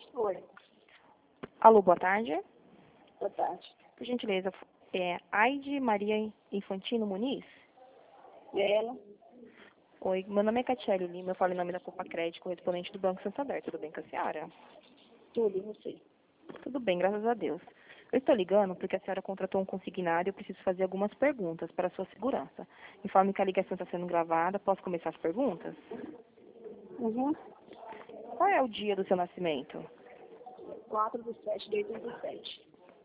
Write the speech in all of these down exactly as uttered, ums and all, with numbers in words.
Oi, Alô, boa tarde. boa tarde. Por gentileza, é Aide Maria Infantino Muniz? É ela? Oi, meu nome é Catiele Lima, eu falo em nome da Copa Crédito, correspondente do Banco Santander. Tudo bem com a senhora? Tudo, e você? Tudo bem, graças a Deus. Eu estou ligando porque a senhora contratou um consignado e eu preciso fazer algumas perguntas para a sua segurança. Informe que a ligação está sendo gravada. Posso começar as perguntas? Uhum. Qual é o dia do seu nascimento? quatro de sete de oitenta e sete.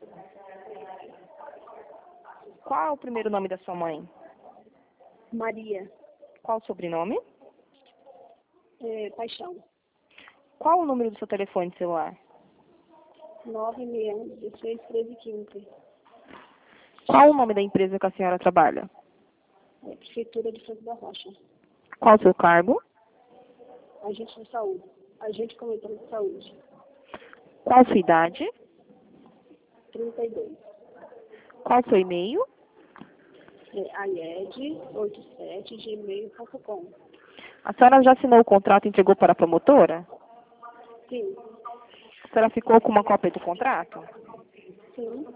Qual é o primeiro nome da sua mãe? Maria, Qual o sobrenome? é, Paixão. Qual o número do seu telefone celular? nove seis um, dezesseis, treze, quinze. Qual o nome da empresa que a senhora trabalha? É, Prefeitura de Franco da Rocha. Qual o seu cargo? Agente de saúde. Agente comunitário de saúde. Qual a sua idade? trinta e dois. Qual o seu e-mail? É, aied oitenta e sete, gmail ponto com. A senhora já assinou o contrato e entregou para a promotora? Sim, A senhora ficou com uma cópia do contrato? sim.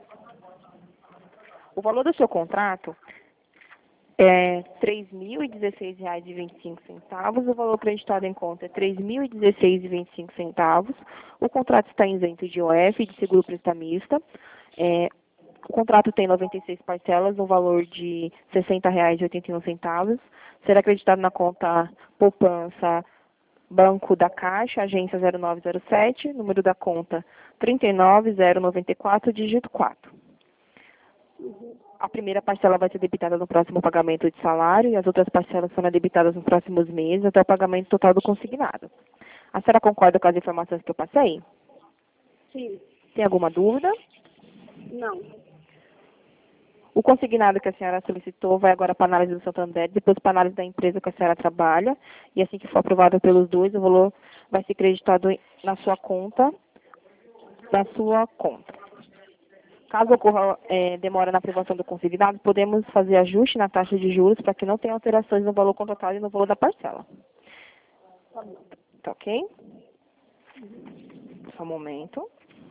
O valor do seu contrato é três mil e dezesseis reais e vinte e cinco centavos. O valor creditado em conta é três mil e dezesseis reais e vinte e cinco centavos. O contrato está isento de O F e de seguro prestamista. É, o contrato tem noventa e seis parcelas, no valor de sessenta reais e oitenta e um centavos. Será acreditado na conta poupança Banco da Caixa, agência zero nove zero sete, número da conta trinta e nove zero noventa e quatro, dígito quatro. Uhum. A primeira parcela vai ser debitada no próximo pagamento de salário e as outras parcelas serão debitadas nos próximos meses até o pagamento total do consignado. A senhora concorda com as informações que eu passei? Sim. Tem alguma dúvida? Não. O consignado que a senhora solicitou vai agora para a análise do Santander, depois para a análise da empresa que a senhora trabalha, e assim que for aprovado pelos dois, o valor vai ser creditado na sua conta, na sua conta. Caso ocorra é, demora na aprovação do consignado, podemos fazer ajuste na taxa de juros para que não tenha alterações no valor contratado e no valor da parcela. Tá bom. Tá ok? Só um momento.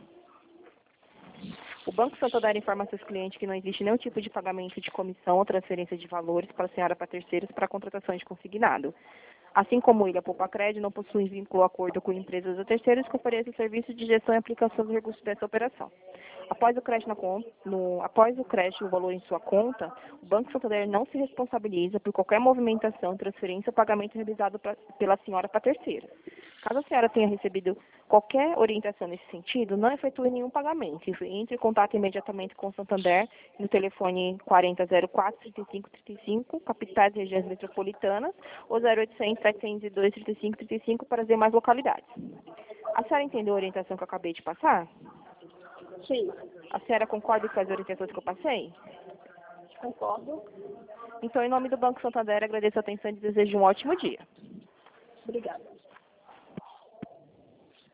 O Banco Santander informa a seus clientes que não existe nenhum tipo de pagamento de comissão ou transferência de valores para a senhora para terceiros para a contratação de consignado. Assim como ele, a Poupa Crédito não possui vínculo ou acordo com empresas ou terceiros que ofereçam serviço de gestão e aplicação dos recursos dessa operação. Após o crédito, na conta, no, após o crédito o valor em sua conta, o Banco Santander não se responsabiliza por qualquer movimentação, transferência ou pagamento realizado pra, pela senhora para terceiros. Caso a senhora tenha recebido qualquer orientação nesse sentido, não efetue nenhum pagamento. Entre em contato imediatamente com o Santander no telefone quarenta zero quatro, trinta e cinco trinta e cinco, capitais e regiões metropolitanas, ou zero oitocentos, setecentos e dois, trinta e cinco trinta e cinco para as demais localidades. A senhora entendeu a orientação que eu acabei de passar? Sim. A senhora concorda com as orientações que eu passei? Concordo. Então, em nome do Banco Santander, agradeço a atenção e desejo um ótimo dia. Obrigada.